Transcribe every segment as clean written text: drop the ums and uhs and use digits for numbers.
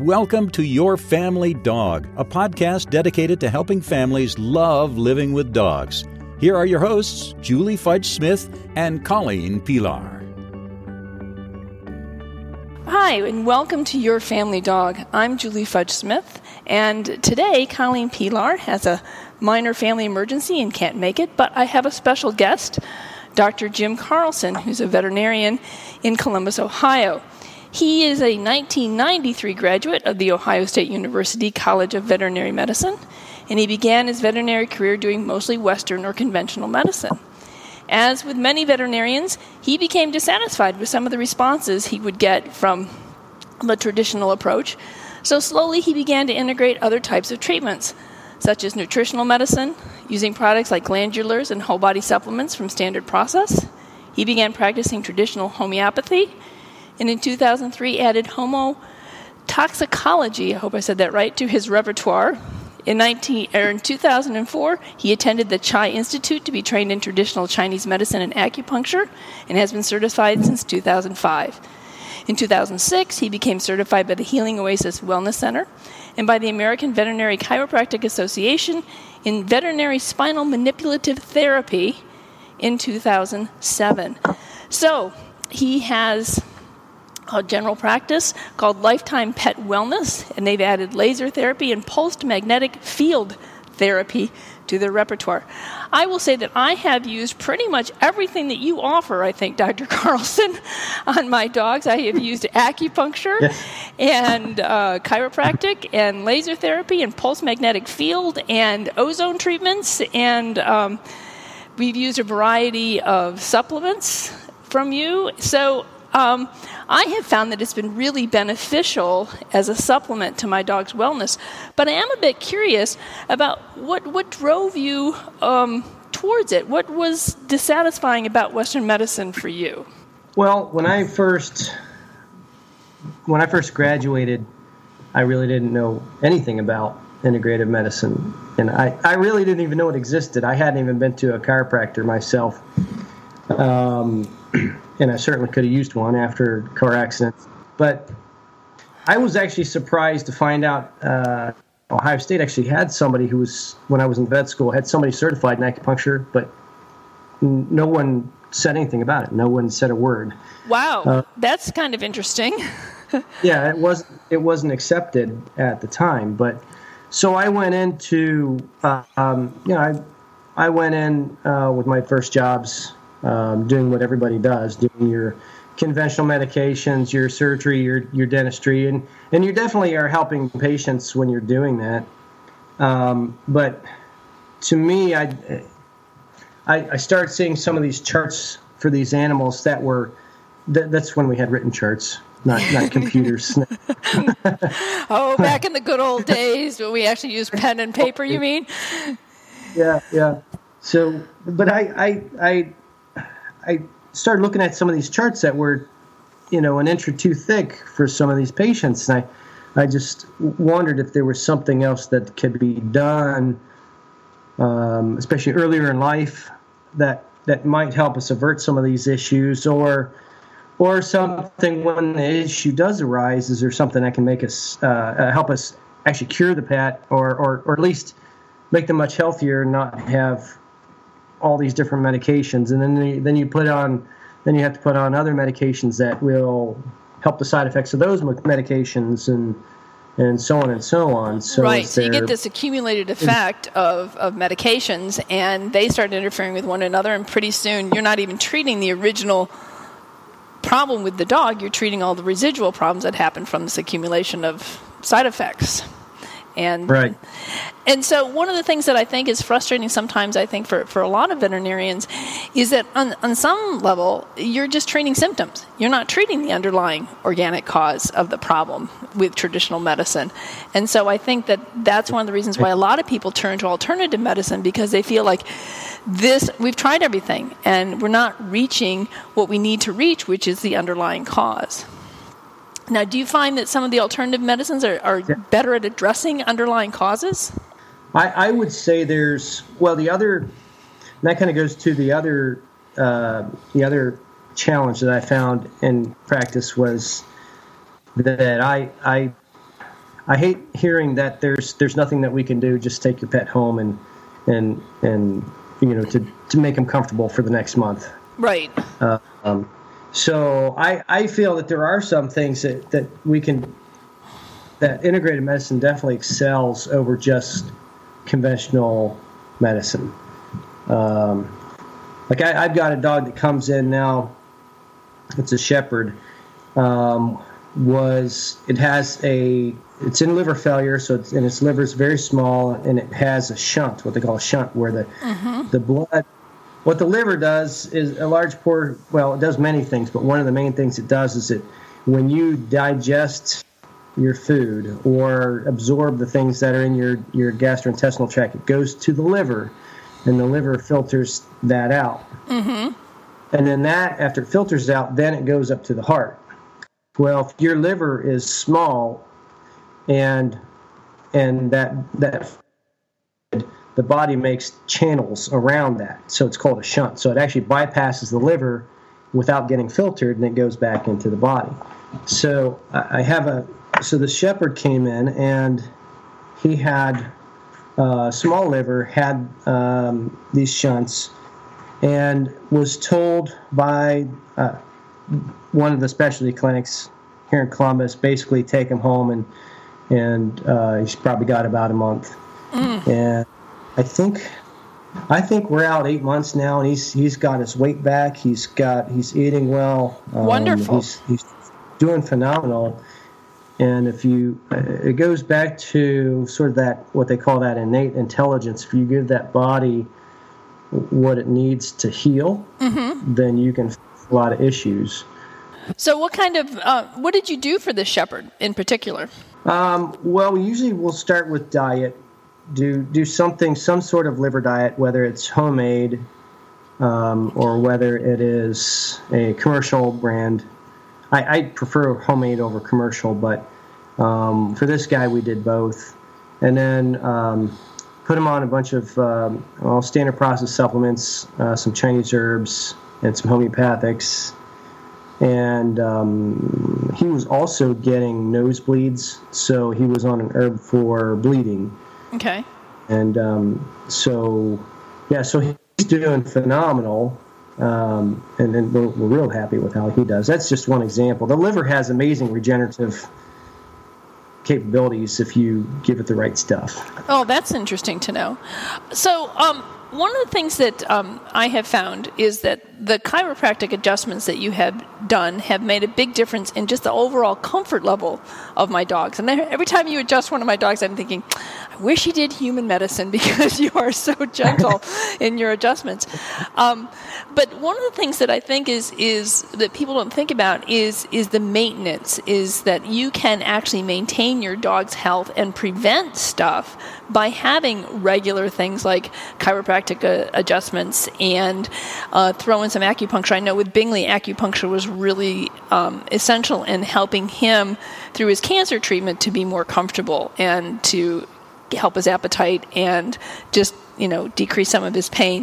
welcome to Your Family Dog, a podcast dedicated to helping families love living with dogs. Here are your hosts, Julie Fudge Smith and Colleen Pilar. Hi, and welcome to Your Family Dog. I'm Julie Fudge Smith, and today Colleen Pilar has a minor family emergency and can't make it, but I have a special guest, Dr. Jim Carlson, who's a veterinarian in Columbus, Ohio. He is a 1993 graduate of the Ohio State University College of Veterinary Medicine, and he began his veterinary career doing mostly Western or conventional medicine. As with many veterinarians, he became dissatisfied with some of the responses he would get from the traditional approach, so slowly he began to integrate other types of treatments, such as nutritional medicine, using products like glandulars and whole body supplements from Standard Process. He began practicing traditional homeopathy, and in 2003 added homotoxicology, I hope I said that right, to his repertoire. In 2004, he attended the Chai Institute to be trained in traditional Chinese medicine and acupuncture, and has been certified since 2005. In 2006, he became certified by the Healing Oasis Wellness Center and by the American Veterinary Chiropractic Association in veterinary spinal manipulative therapy in 2007. So he has a general practice called Lifetime Pet Wellness, and they've added laser therapy and pulsed magnetic field therapy to their repertoire. I will say that I have used pretty much everything that you offer, I think, Dr. Carlson, on my dogs. I have used acupuncture and chiropractic and laser therapy and pulsed magnetic field and ozone treatments, and we've used a variety of supplements from you. So I have found that it's been really beneficial as a supplement to my dog's wellness. But I am a bit curious about what drove you towards it. What was dissatisfying about Western medicine for you? Well, when I first graduated, I really didn't know anything about integrative medicine. And I really didn't even know it existed. I hadn't even been to a chiropractor myself. And I certainly could have used one after car accidents. But I was actually surprised to find out Ohio State actually had somebody who was, when I was in vet school, had somebody certified in acupuncture, but no one said anything about it. No one said a word. Wow, that's kind of interesting. Yeah, it wasn't accepted at the time. But so I went into, I went in with my first jobs, doing what everybody does, doing your conventional medications, your surgery, your dentistry, and you definitely are helping patients when you're doing that. But to me, I started seeing some of these charts for these animals that's when we had written charts, not computers. Oh, back in the good old days when we actually used pen and paper, you mean? Yeah. So, but I started looking at some of these charts that were, an inch or two thick for some of these patients, and I just wondered if there was something else that could be done, especially earlier in life, that might help us avert some of these issues, or something when the issue does arise. Is there something that can make us help us actually cure the pet, or at least make them much healthier and not have all these different medications, and then you have to put on other medications that will help the side effects of those medications, and so on and so on. So right, so you get this accumulated effect of medications, and they start interfering with one another, and pretty soon you're not even treating the original problem with the dog, you're treating all the residual problems that happen from this accumulation of side effects. And right. And so one of the things that I think is frustrating sometimes, I think, for a lot of veterinarians, is that on some level, you're just treating symptoms. You're not treating the underlying organic cause of the problem with traditional medicine. And so I think that that's one of the reasons why a lot of people turn to alternative medicine, because they feel like we've tried everything, and we're not reaching what we need to reach, which is the underlying cause. Now, do you find that some of the alternative medicines are better at addressing underlying causes? I would say the other, and that kind of goes to the other challenge that I found in practice was that I hate hearing that there's nothing that we can do. Just take your pet home and to make them comfortable for the next month. Right. So I feel that there are some things that we can, that integrated medicine definitely excels over just conventional medicine. Like I've got a dog that comes in now. It's a shepherd. It's in liver failure, and its liver is very small, and it has a shunt, what they call a shunt, where the blood. What the liver does is it does many things, but one of the main things it does is when you digest your food or absorb the things that are in your gastrointestinal tract, it goes to the liver, and the liver filters that out. Mm-hmm. And then after it filters out, then it goes up to the heart. Well, if your liver is small and that the body makes channels around that, so it's called a shunt. So it actually bypasses the liver without getting filtered, and it goes back into the body. So so the shepherd came in, and he had small liver, had these shunts, and was told by one of the specialty clinics here in Columbus, basically take him home, and he's probably got about a month. And I think we're out 8 months now, and he's got his weight back. He's eating well. Wonderful. He's doing phenomenal. And it goes back to sort of that, what they call that innate intelligence. If you give that body what it needs to heal, then you can fix a lot of issues. So what did you do for this shepherd in particular? Well, usually we'll start with diet, do some sort of liver diet, whether it's homemade or whether it is a commercial brand. I prefer homemade over commercial, but for this guy we did both. And then put him on a bunch of standard processed supplements, some Chinese herbs, and some homeopathics. And he was also getting nosebleeds, so he was on an herb for bleeding. Okay. And so he's doing phenomenal. And then we're real happy with how he does. That's just one example. The liver has amazing regenerative capabilities if you give it the right stuff. Oh, that's interesting to know. So one of the things that I have found is that the chiropractic adjustments that you have done have made a big difference in just the overall comfort level of my dogs. And every time you adjust one of my dogs, I'm thinking, I wish he did human medicine because you are so gentle in your adjustments. But one of the things that I think is that people don't think about is the maintenance, is that you can actually maintain your dog's health and prevent stuff by having regular things like chiropractic adjustments and throw in some acupuncture. I know with Bingley, acupuncture was really essential in helping him through his cancer treatment to be more comfortable and to help his appetite and just, decrease some of his pain.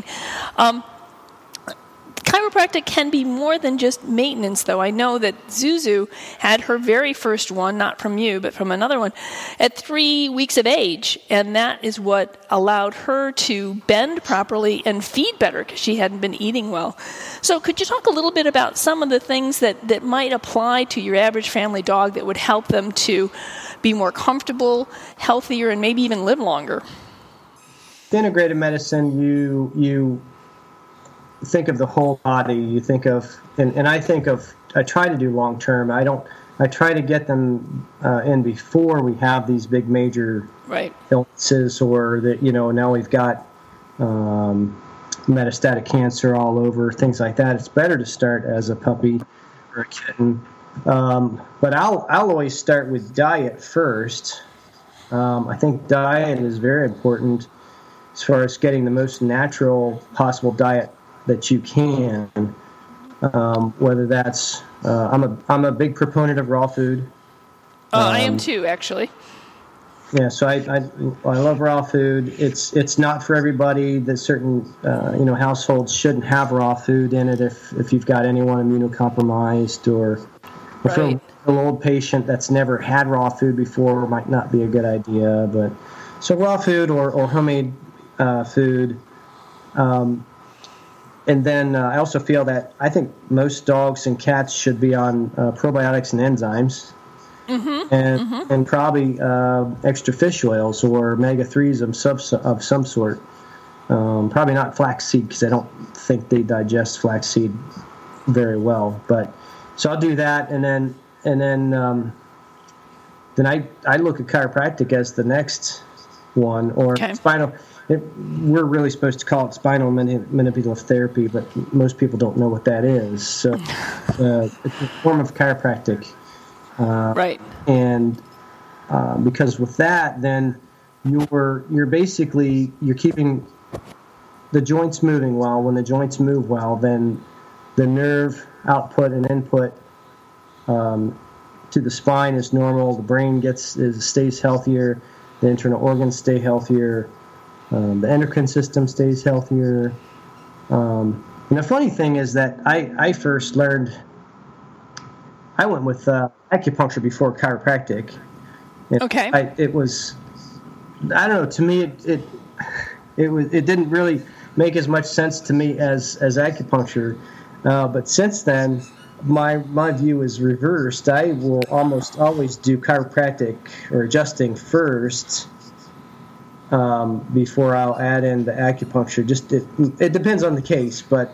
Chiropractic can be more than just maintenance, though. I know that Zuzu had her very first one, not from you, but from another one, at 3 weeks of age, and that is what allowed her to bend properly and feed better because she hadn't been eating well. So could you talk a little bit about some of the things that might apply to your average family dog that would help them to be more comfortable, healthier, and maybe even live longer? Integrated medicine, you think of the whole body. You think of, and I try to do long term. I try to get them in before we have these big major illnesses, or that, now we've got metastatic cancer all over, things like that. It's better to start as a puppy or a kitten. But I'll always start with diet first. I think diet is very important as far as getting the most natural possible diet that you can, whether that's I'm a big proponent of raw food. I am too, actually. Yeah, so I love raw food. It's not for everybody. That certain households shouldn't have raw food in it if you've got anyone immunocompromised or For an old patient that's never had raw food before, might not be a good idea. But so raw food or homemade food. And then I also feel that I think most dogs and cats should be on probiotics and enzymes, and probably extra fish oils or omega-3s of some sort. Probably not flaxseed, because I don't think they digest flaxseed very well. But so I'll do that, and then I look at chiropractic as the next one, or spinal. We're really supposed to call it spinal manipulative therapy, but most people don't know what that is. So it's a form of chiropractic. Right. And because with that, then you're basically keeping the joints moving well. When the joints move well, then the nerve output and input to the spine is normal. The brain stays healthier. The internal organs stay healthier. The endocrine system stays healthier. And the funny thing is that I first learned, I went with acupuncture before chiropractic. Okay. It was, I don't know, to me it didn't really make as much sense to me as acupuncture. But since then, my view is reversed. I will almost always do chiropractic or adjusting first, before I'll add in the acupuncture. Just it depends on the case, but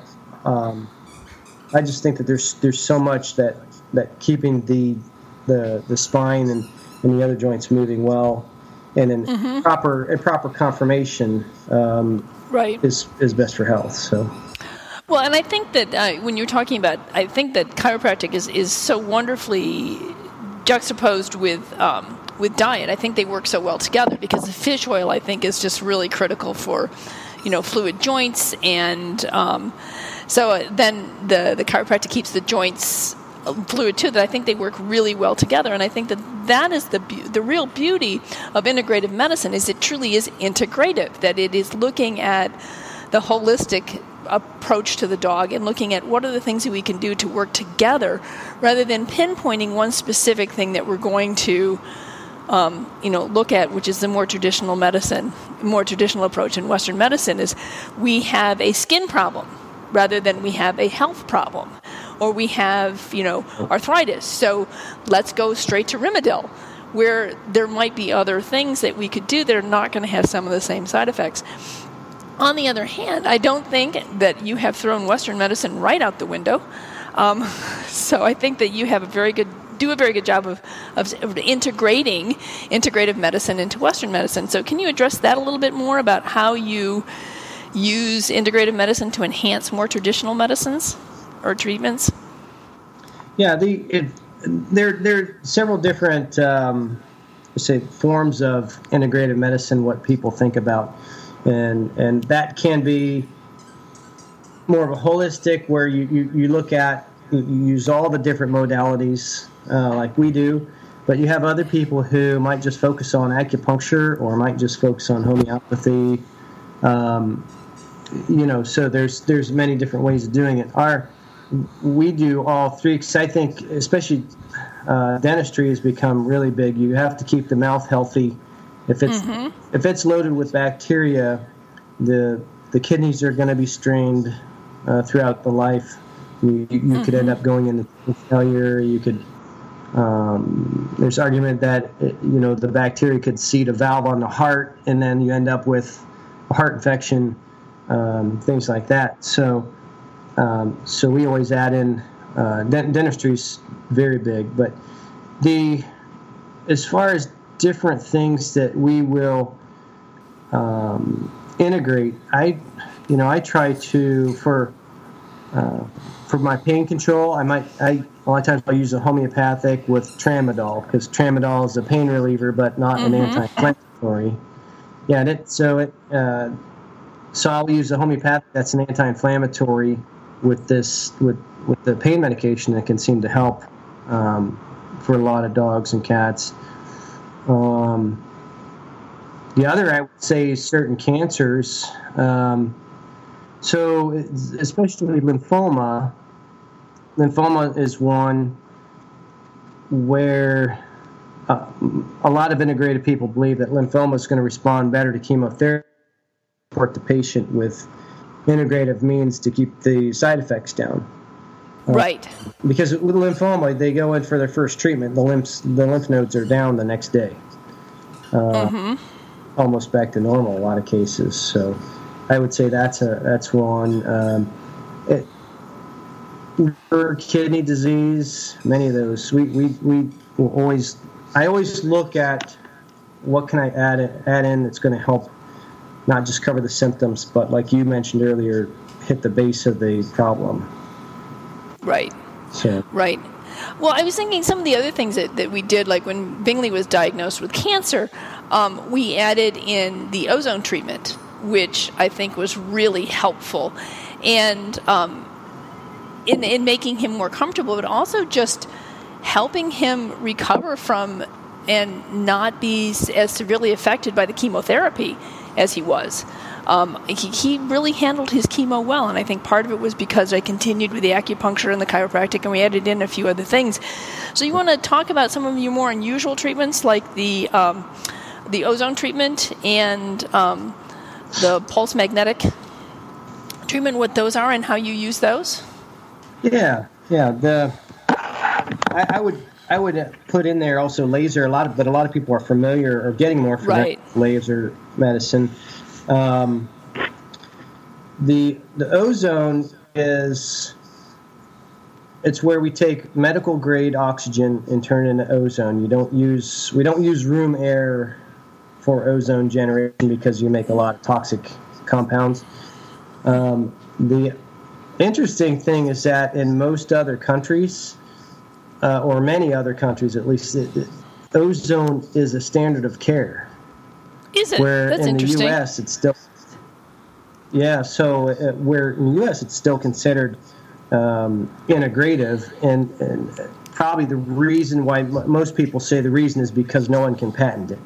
I just think that there's so much that keeping the spine and the other joints moving well, and in proper conformation, is best for health. So. Well, and I think that when you're talking about, I think that chiropractic is so wonderfully juxtaposed with diet. I think they work so well together, because the fish oil, I think, is just really critical for, fluid joints, and so then the chiropractic keeps the joints fluid too. That I think they work really well together, and I think that is the real beauty of integrative medicine. Is it truly is integrative, that it is looking at the holistic approach to the dog and looking at what are the things that we can do to work together, rather than pinpointing one specific thing that we're going to look at, which is the more traditional approach in Western medicine. Is we have a skin problem rather than we have a health problem, or we have arthritis, so let's go straight to Rimadyl, where there might be other things that we could do that are not going to have some of the same side effects. On the other hand, I don't think that you have thrown Western medicine right out the window. So I think that you have do a very good job of integrating integrative medicine into Western medicine. So can you address that a little bit more, about how you use integrative medicine to enhance more traditional medicines or treatments? Yeah, there are several different forms of integrative medicine, what people think about. And that can be more of a holistic, where you look at, you use all the different modalities like we do, but you have other people who might just focus on acupuncture, or might just focus on homeopathy. So there's many different ways of doing it. We do all three, because I think especially dentistry has become really big. You have to keep the mouth healthy. If it's loaded with bacteria, the kidneys are going to be strained throughout the life. You could end up going into failure. You could. There's argument that the bacteria could seed a valve on the heart, and then you end up with a heart infection, things like that. So we always add in dentistry's very big, but as far as different things that we will integrate, I try to for my pain control. A lot of times I'll use a homeopathic with Tramadol, because Tramadol is a pain reliever but not an anti-inflammatory. So I'll use a homeopathic that's an anti-inflammatory with the pain medication that can seem to help for a lot of dogs and cats. The other, I would say, is certain cancers. Especially lymphoma. Lymphoma is one where a lot of integrative people believe that lymphoma is going to respond better to chemotherapy, support the patient with integrative means to keep the side effects down. Right. Because with lymphoma, they go in for their first treatment, the lymph nodes are down the next day. Almost back to normal in a lot of cases. So I would say that's one. Kidney disease, many of those. We will always. I always look at what can I add in that's going to help, not just cover the symptoms, but like you mentioned earlier, hit the base of the problem. Right. So. Right. Well, I was thinking some of the other things that we did, like when Bingley was diagnosed with cancer, we added in the ozone treatment, which I think was really helpful, and in making him more comfortable, but also just helping him recover from and not be as severely affected by the chemotherapy as he was. He really handled his chemo well, and I think part of it was because I continued with the acupuncture and the chiropractic, and we added in a few other things. So you want to talk about some of your more unusual treatments, like the ozone treatment and the pulse magnetic treatment, what those are and how you use those? Yeah. I would put in there also laser. A lot of people are familiar or getting more familiar with laser medicine. The ozone it's where we take medical grade oxygen and turn it into ozone. We don't use room air for ozone generation because you make a lot of toxic compounds. The interesting thing is that in most other countries, or many other countries at least, ozone is a standard of care. Is it? Where That's in the interesting. U.S. it's still, where in the U.S. it's still considered integrative, and probably the reason why most people say the reason is because no one can patent it.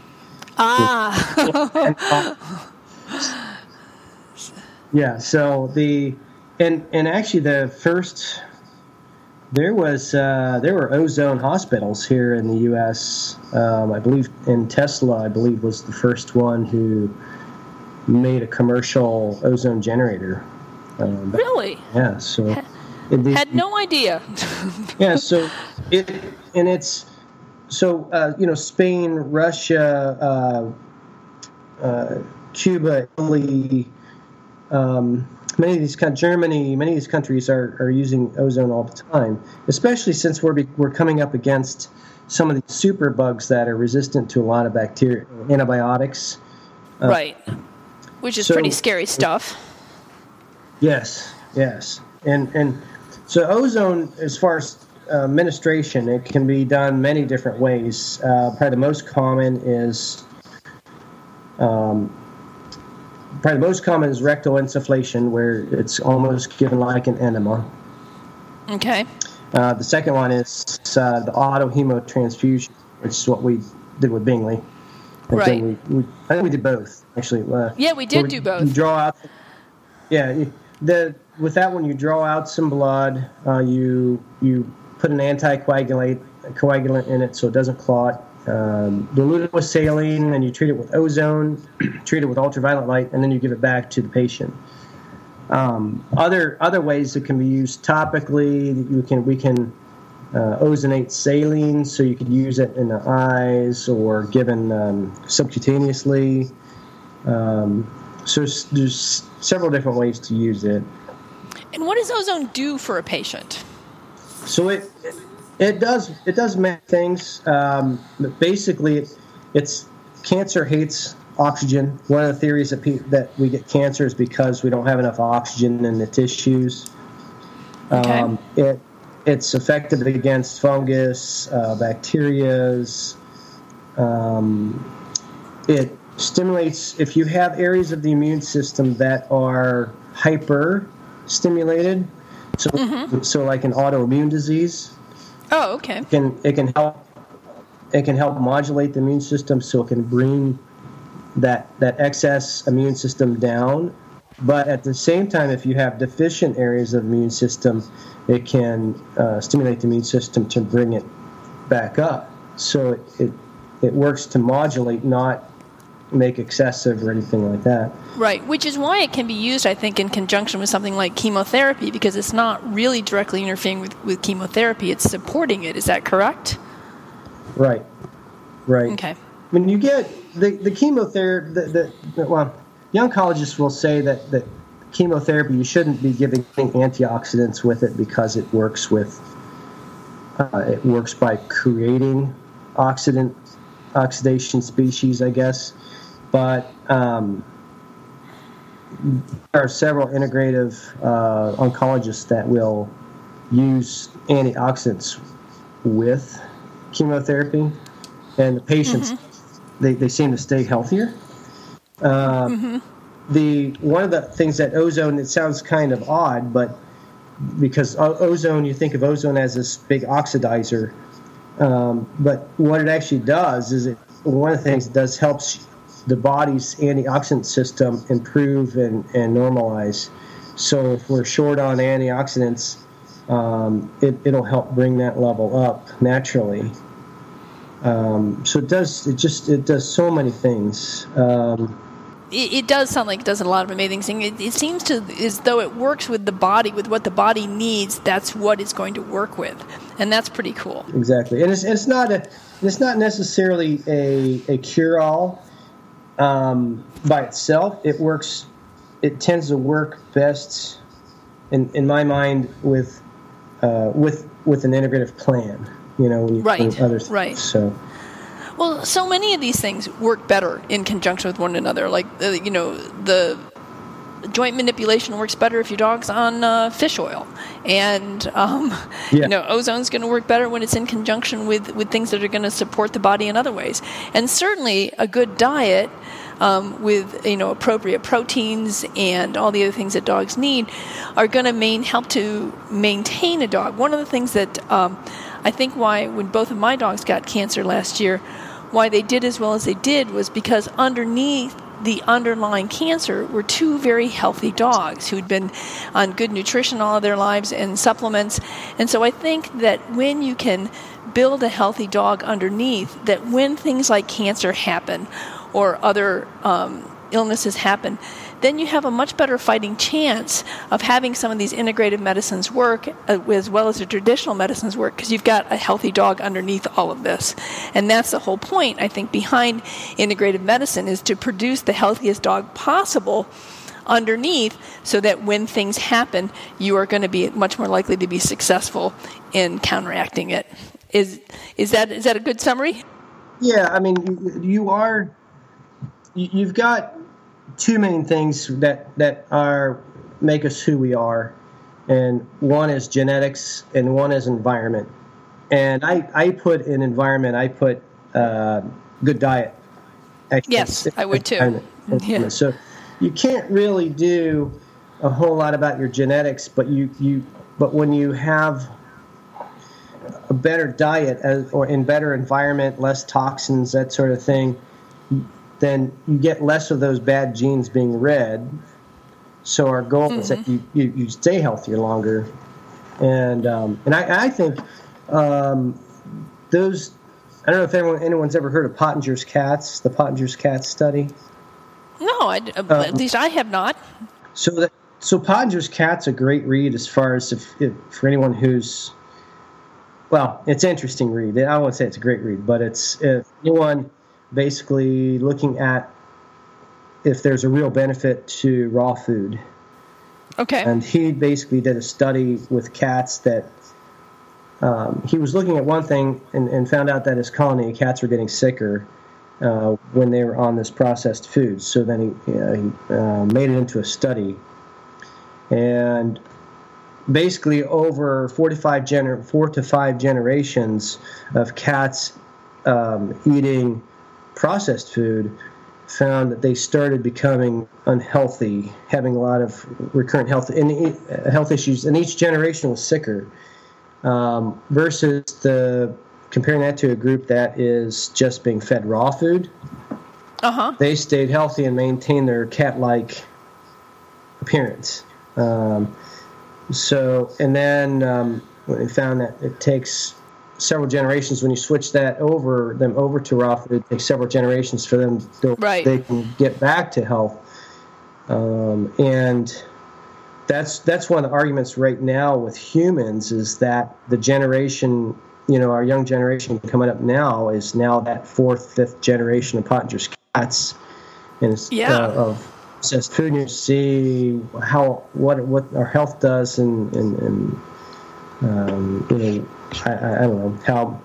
Yeah. So and actually the first. There were ozone hospitals here in the U.S. I believe in Tesla. I believe was the first one who made a commercial ozone generator. Really? Yeah. So had no idea. Yeah. So Spain, Russia, Cuba, Italy. Many of these Germany, many of these countries are using ozone all the time, especially since we're coming up against some of these super bugs that are resistant to a lot of bacteria, antibiotics. Right, which is pretty scary stuff. Yes, and so ozone, as far as administration, it can be done many different ways. Probably the most common is. Probably the most common is rectal insufflation, where it's almost given like an enema. Okay. The second one is the autohemotransfusion, which is what we did with Bingley. Right. I think we did both, actually. We did do both. You draw out. With that one, you draw out some blood. You put an anticoagulant in it so it doesn't clot. Dilute it with saline, and you treat it with ozone, treat it with ultraviolet light, and then you give it back to the patient. Other ways that can be used topically, we can ozonate saline, so you could use it in the eyes or given subcutaneously. So there's several different ways to use it. And what does ozone do for a patient? So it does many things. But basically, it's cancer hates oxygen. One of the theories that we get cancer is because we don't have enough oxygen in the tissues. Okay. It's effective against fungus, bacterias. It stimulates if you have areas of the immune system that are hyper stimulated. So like an autoimmune disease. Oh, okay. It can help modulate the immune system, so it can bring that excess immune system down. But at the same time, if you have deficient areas of the immune system, it can stimulate the immune system to bring it back up. So it works to modulate, not make excessive or anything like that. Right, which is why it can be used, I think, in conjunction with something like chemotherapy, because it's not really directly interfering with chemotherapy, it's supporting it. Is that correct? Right. Okay. When you get the chemotherapy, the oncologists will say that chemotherapy, you shouldn't be giving antioxidants with it because it works by creating oxidation species, I guess. But there are several integrative oncologists that will use antioxidants with chemotherapy, and the patients they seem to stay healthier. One of the things that ozone, it sounds kind of odd, but because ozone, you think of ozone as this big oxidizer, but what it actually does is one of the things it does helps the body's antioxidant system improve and normalize. So if we're short on antioxidants, it'll help bring that level up naturally. So it does so many things. It does sound like it does a lot of amazing things. It seems to as though it works with the body, with what the body needs. That's what it's going to work with, and that's pretty cool. Exactly, and it's not necessarily a cure-all by itself. It tends to work best, in my mind, with an integrative plan. When you put other things. Right. Well, so many of these things work better in conjunction with one another. Like, the joint manipulation works better if your dog's on fish oil. And, ozone's going to work better when it's in conjunction with things that are going to support the body in other ways. And certainly a good diet with, appropriate proteins and all the other things that dogs need are going to help to maintain a dog. One of the things that I think why when both of my dogs got cancer last year, why they did as well as they did was because underneath the underlying cancer were two very healthy dogs who'd been on good nutrition all of their lives and supplements. And so I think that when you can build a healthy dog underneath, that when things like cancer happen or other illnesses happen, then you have a much better fighting chance of having some of these integrative medicines work as well as the traditional medicines work, because you've got a healthy dog underneath all of this. And that's the whole point, I think, behind integrative medicine, is to produce the healthiest dog possible underneath, so that when things happen, you are going to be much more likely to be successful in counteracting it. Is that a good summary? Yeah, I mean, you've got two main things that make us who we are, and one is genetics and one is environment. And I put in environment, good diet. Actually, yes, I would too. Yeah. So you can't really do a whole lot about your genetics, but when you have a better diet or in better environment, less toxins, that sort of thing, then you get less of those bad genes being read. So our goal is that you stay healthier longer. And I think those, I don't know if anyone's ever heard of Pottinger's cats, the Pottinger's cat study. No, at least I have not. So Pottinger's cat's a great read as far as if for anyone who's, well, it's an interesting read. I won't say it's a great read, but it's if anyone basically looking at if there's a real benefit to raw food. Okay. And he basically did a study with cats that he was looking at one thing and found out that his colony of cats were getting sicker when they were on this processed food. So then he made it into a study. And basically over 4 to 5 generations of cats eating processed food found that they started becoming unhealthy, having a lot of recurrent health issues, and each generation was sicker. Versus comparing that to a group that is just being fed raw food, they stayed healthy and maintained their cat-like appearance. And then when they found that it takes several generations. When you switch them over to raw food, it takes several generations for them to they can get back to health. And that's one of the arguments right now with humans, is that the generation, our young generation coming up now is now that 4th, 5th generation of Pottinger's cats, and of processed food. And you see what our health does, and I don't know how.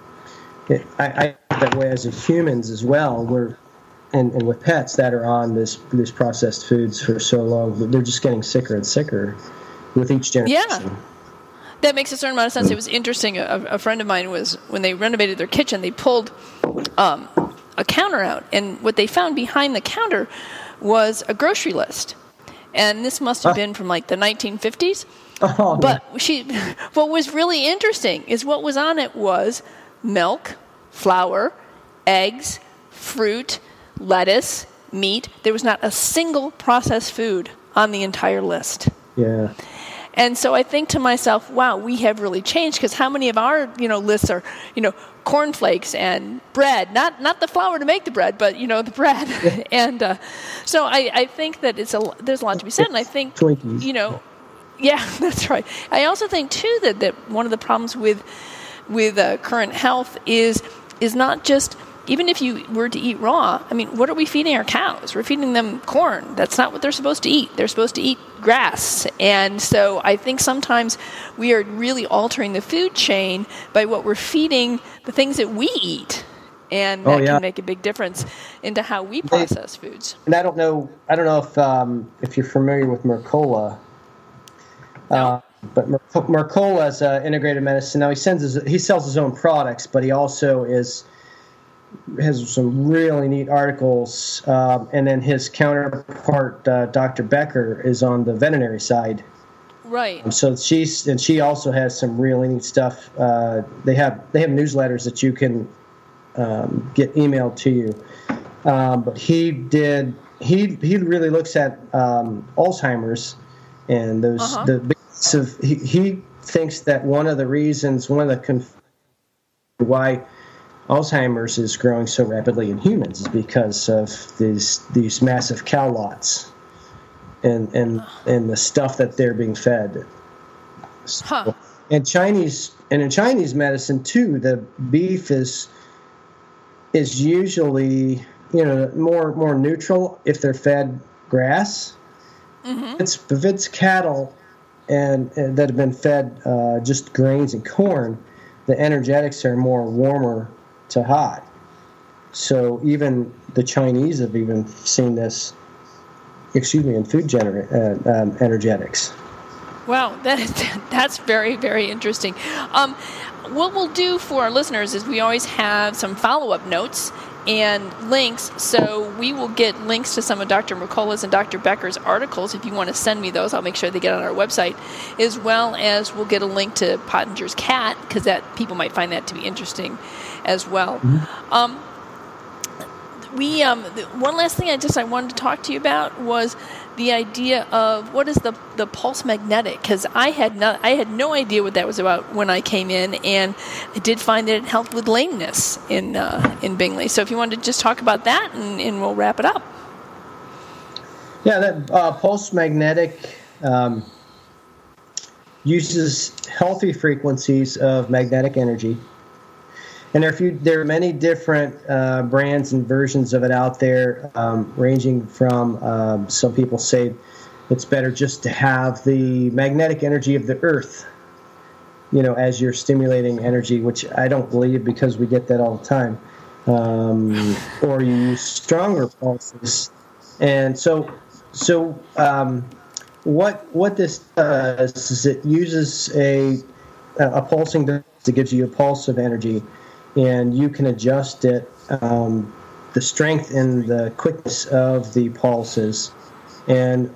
I that way as humans as well. We're and with pets that are on these processed foods for so long, they're just getting sicker and sicker with each generation. Yeah. That makes a certain amount of sense. It was interesting. A friend of mine was, when they renovated their kitchen, they pulled a counter out, and what they found behind the counter was a grocery list. And this must have been from like the 1950s. Oh, but what was really interesting is what was on it was milk, flour, eggs, fruit, lettuce, meat. There was not a single processed food on the entire list. Yeah. And so I think to myself, wow, we have really changed, because how many of our, lists are, cornflakes and bread, not the flour to make the bread, but, the bread. And so I think that there's a lot to be said. And I think, Twinkies. Yeah, that's right. I also think, too, that one of the problems with current health is not just, even if you were to eat raw, I mean, what are we feeding our cows? We're feeding them corn. That's not what they're supposed to eat. They're supposed to eat grass. And so I think sometimes we are really altering the food chain by what we're feeding the things that we eat. And that can make a big difference into how we process foods. And I don't know if you're familiar with Mercola. No. But Mercola is integrated medicine. Now he sells his own products, but he also has some really neat articles, and then his counterpart, Dr. Becker, is on the veterinary side. Right. So she also has some really neat stuff. They have newsletters that you can get emailed to you. But he really looks at Alzheimer's and those he thinks that one of the why Alzheimer's is growing so rapidly in humans is because of these massive cow lots and the stuff that they're being fed. Huh. In Chinese medicine too, the beef is usually more neutral if they're fed grass. Mm-hmm. If it's cattle and that have been fed just grains and corn, the energetics are more warmer to hot. So even the Chinese have even seen this, in food energetics. Wow, that's very, very interesting. What we'll do for our listeners is we always have some follow-up notes and links, so we will get links to some of Dr. Mercola's and Dr. Becker's articles. If you want to send me those, I'll make sure they get on our website, as well as we'll get a link to Pottinger's cat, because that people might find that to be interesting as well. Mm-hmm. One last thing I wanted to talk to you about was the idea of what is the pulse magnetic, because I had no idea what that was about when I came in, and I did find that it helped with lameness in Bingley. So if you wanted to just talk about that, and we'll wrap it up. Yeah, that pulse magnetic uses healthy frequencies of magnetic energy. And there are many different brands and versions of it out there, ranging from some people say it's better just to have the magnetic energy of the earth, as your stimulating energy, which I don't believe, because we get that all the time. Or you use stronger pulses. And so what this does is it uses a pulsing device that gives you a pulse of energy, and you can adjust it, the strength and the quickness of the pulses. And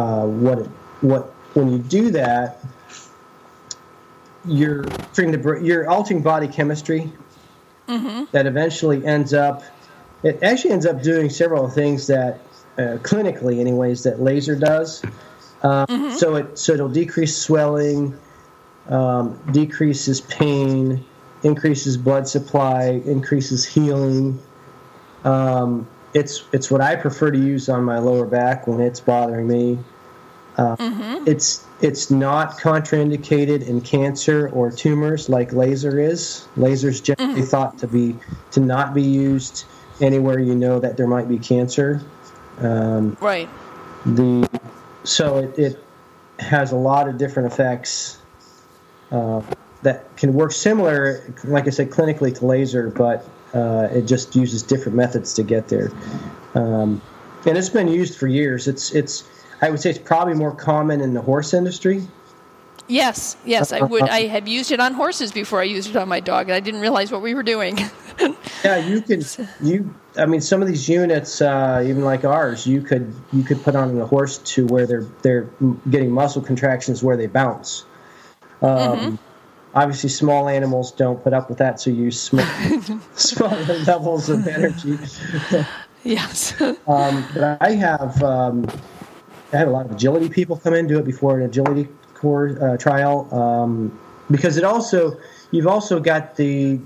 when you do that, you're altering body chemistry. Mm-hmm. That eventually ends up doing several things that clinically, anyways, that laser does. Mm-hmm. So it'll decrease swelling, decreases pain. increases blood supply, increases healing. It's what I prefer to use on my lower back when it's bothering me. It's not contraindicated in cancer or tumors like laser is. Laser's generally thought to not be used anywhere you know that there might be cancer. Right. So it has a lot of different effects that can work similar, like I said, clinically to laser, but it just uses different methods to get there. And it's been used for years. I would say it's probably more common in the horse industry. Yes, I would. I have used it on horses before I used it on my dog, and I didn't realize what we were doing. Yeah, I mean, some of these units, even like ours, you could put on a horse to where they're getting muscle contractions where they bounce. Obviously, small animals don't put up with that, so you use smaller levels of energy. Yes. But I have a lot of agility people come in, do it before an agility core trial, because you've also got the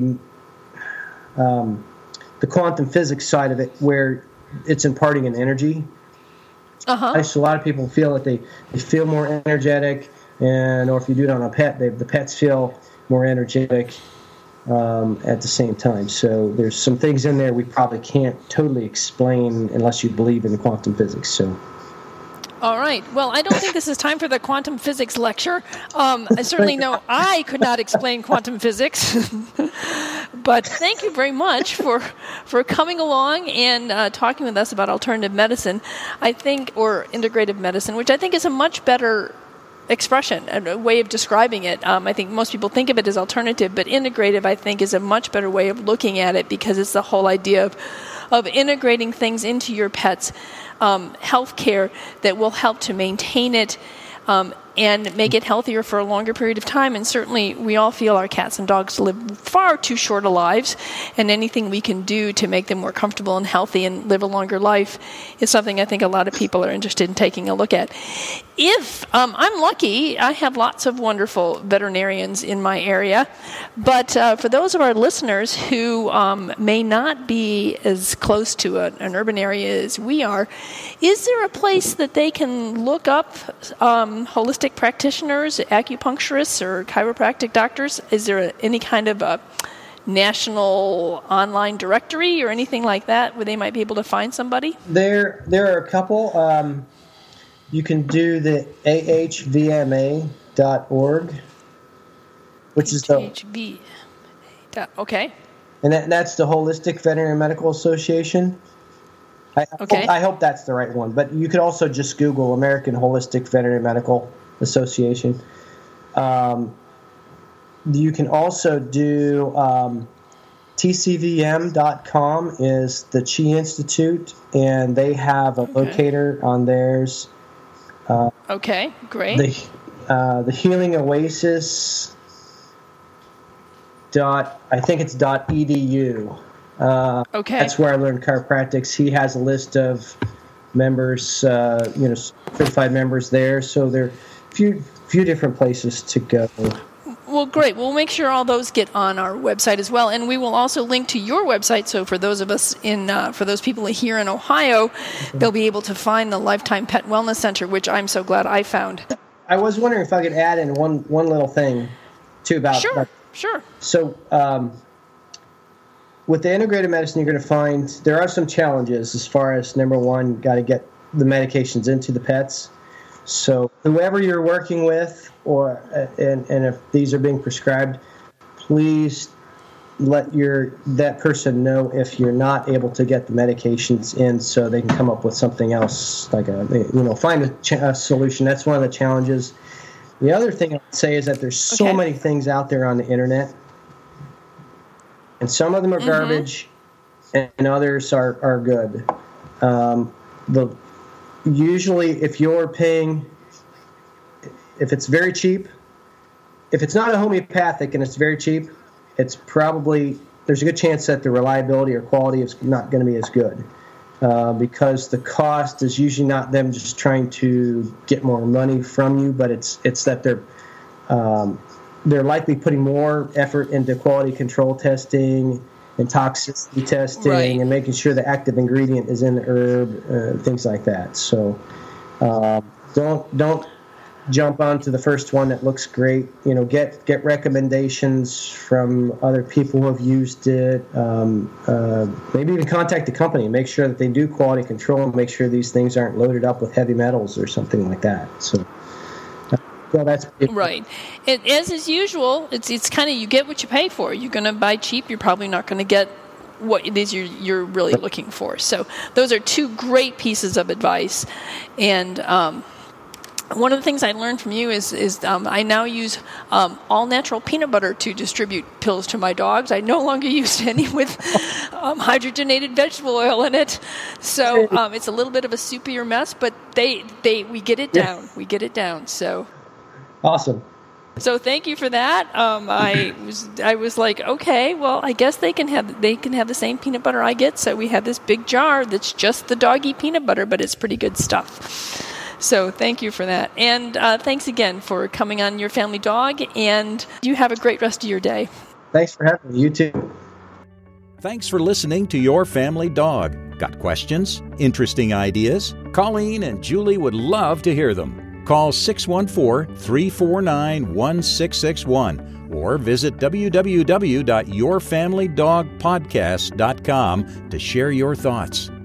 quantum physics side of it where it's imparting an energy. So a lot of people feel that they feel more energetic, or if you do it on a pet, the pets feel more energetic at the same time. So there's some things in there we probably can't totally explain unless you believe in quantum physics. So. All right. Well, I don't think this is time for the quantum physics lecture. I certainly know I could not explain quantum physics. But thank you very much for coming along and talking with us about alternative medicine, I think, or integrative medicine, which I think is a much better expression, a way of describing it. I think most people think of it as alternative, but integrative, I think, is a much better way of looking at it because it's the whole idea of integrating things into your pet's health care that will help to maintain it and make it healthier for a longer period of time. And certainly we all feel our cats and dogs live far too short of lives, and anything we can do to make them more comfortable and healthy and live a longer life is something I think a lot of people are interested in taking a look at. If I'm lucky, I have lots of wonderful veterinarians in my area, but for those of our listeners who may not be as close to an urban area as we are, is there a place that they can look up holistic practitioners, acupuncturists, or chiropractic doctors? Is there any kind of a national online directory or anything like that where they might be able to find somebody? There are a couple. You can do the ahvma.org, which is the okay, and that's the Holistic Veterinary Medical Association. I hope that's the right one, but you could also just Google American Holistic Veterinary Medical Association. You can also do tcvm.com is the Chi Institute, and they have a locator on theirs. Okay, great. The Healing Oasis I think it's .edu. Okay. That's where I learned chiropractics. He has a list of members, certified members there. So there are a few different places to go. Well, great. We'll make sure all those get on our website as well, and we will also link to your website. So for those of us for those people here in Ohio, they'll be able to find the Lifetime Pet Wellness Center, which I'm so glad I found. I was wondering if I could add in one little thing too about. Sure. So. With the integrated medicine, you're going to find there are some challenges as far as, number one, got to get the medications into the pets. So whoever you're working with, and if these are being prescribed, please let that person know if you're not able to get the medications in, so they can come up with something else, like find a solution. That's one of the challenges. The other thing I'd say is that there's so many things out there on the internet. And some of them are garbage, and others are good. Usually, if you're paying, if it's very cheap, if it's not a homeopathic and it's very cheap, it's probably, there's a good chance that the reliability or quality is not going to be as good, because the cost is usually not them just trying to get more money from you, but it's that they're they're likely putting more effort into quality control testing and toxicity testing, right, and making sure the active ingredient is in the herb, things like that. So don't jump onto the first one that looks great. Get recommendations from other people who have used it. Maybe even contact the company, make sure that they do quality control, and make sure these things aren't loaded up with heavy metals or something like that. So. Yeah, that's right. And as is usual, it's kind of, you get what you pay for. You're going to buy cheap. You're probably not going to get what it is you're really looking for. So those are two great pieces of advice. And one of the things I learned from you is I now use all natural peanut butter to distribute pills to my dogs. I no longer use any with hydrogenated vegetable oil in it. So it's a little bit of a soupier mess, but we get it down. Yeah. We get it down. So. Awesome. So thank you for that. I was like, okay, well, I guess they can have the same peanut butter I get. So we have this big jar that's just the doggy peanut butter, but it's pretty good stuff. So thank you for that, and thanks again for coming on Your Family Dog. And you have a great rest of your day. Thanks for having me. You too. Thanks for listening to Your Family Dog. Got questions? Interesting ideas? Colleen and Julie would love to hear them. Call 614-349-1661 or visit www.yourfamilydogpodcast.com to share your thoughts.